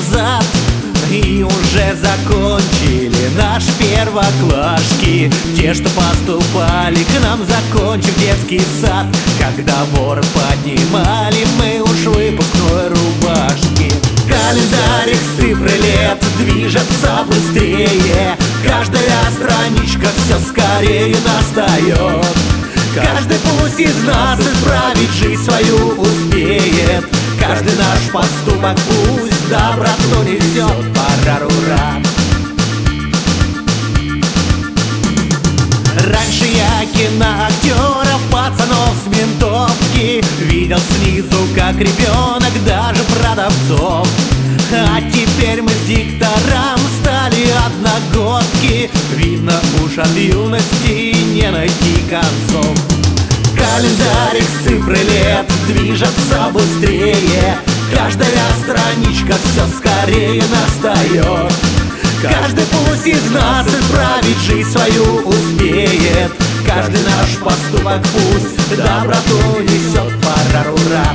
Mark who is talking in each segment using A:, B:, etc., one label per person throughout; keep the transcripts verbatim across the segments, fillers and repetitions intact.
A: назад и уже закончили наши первоклашки, те, что поступали к нам, закончив детский сад. Когда ворот поднимали, мы уж в выпускной рубашке. Календарик цифры лет движется быстрее, каждая страничка все скорее настает. Каждый пусть из нас исправить жизнь свою успеет, каждый наш поступок пусть доброту несет. Пара-рура. Раньше я киноактеров, пацанов с ментовки видел снизу, как ребенок, даже продавцов. А теперь мы с диктором стали одногодки, видно уж от юности не найти концов. Календарик цифры лет движется быстрее, каждая страничка все скорее настает. Каждый пусть из нас исправить жизнь свою успеет, каждый наш поступок пусть доброту несет. Пара-рура.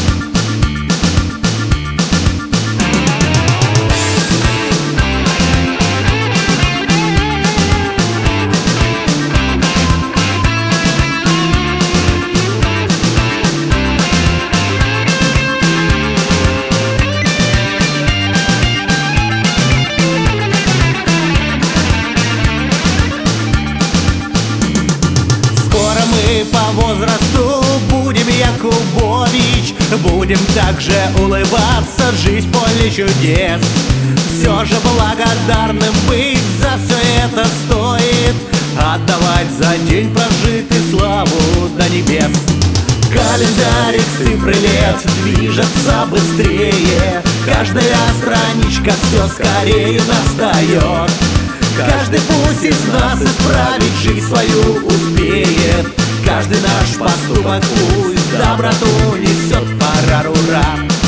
A: По возрасту будем Якубович, будем также улыбаться, жизнь поле чудес. Все же благодарным быть за все это стоит, отдавать за день прожитый славу до небес. Календарик цифры лет движется быстрее, каждая страничка все скорее настает. Каждый пусть из нас исправить жизнь свою успеет, каждый наш поступок пусть доброту несет. Пара-рура.